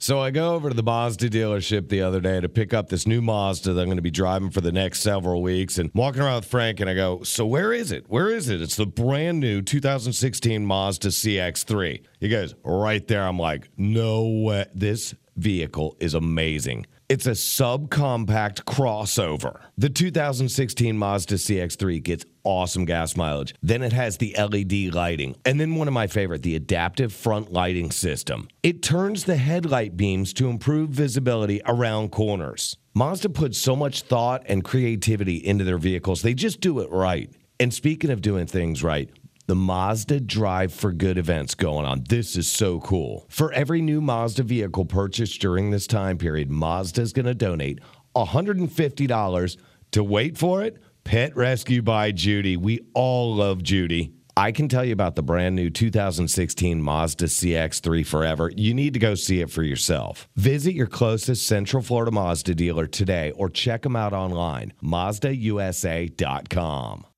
So I go over to the Mazda dealership the other day to pick up this new Mazda that I'm going to be driving for the next several weeks. And walking around with Frank, and I go, so where is it? Where is it? It's the brand new 2016 Mazda CX-3. He goes, right there. I'm like, no way. This vehicle is amazing. It's a subcompact crossover. The 2016 Mazda CX-3 gets awesome gas mileage. Then it has the LED lighting. And then one of my favorite, the adaptive front lighting system. It turns the headlight beams to improve visibility around corners. Mazda puts so much thought and creativity into their vehicles. They just do it right. And speaking of doing things right, the Mazda Drive for Good event's going on. This is so cool. For every new Mazda vehicle purchased during this time period, Mazda's going to donate $150 to, wait for it, Pet Rescue by Judy. We all love Judy. I can tell you about the brand new 2016 Mazda CX-3 Forever. You need to go see it for yourself. Visit your closest Central Florida Mazda dealer today or check them out online, MazdaUSA.com.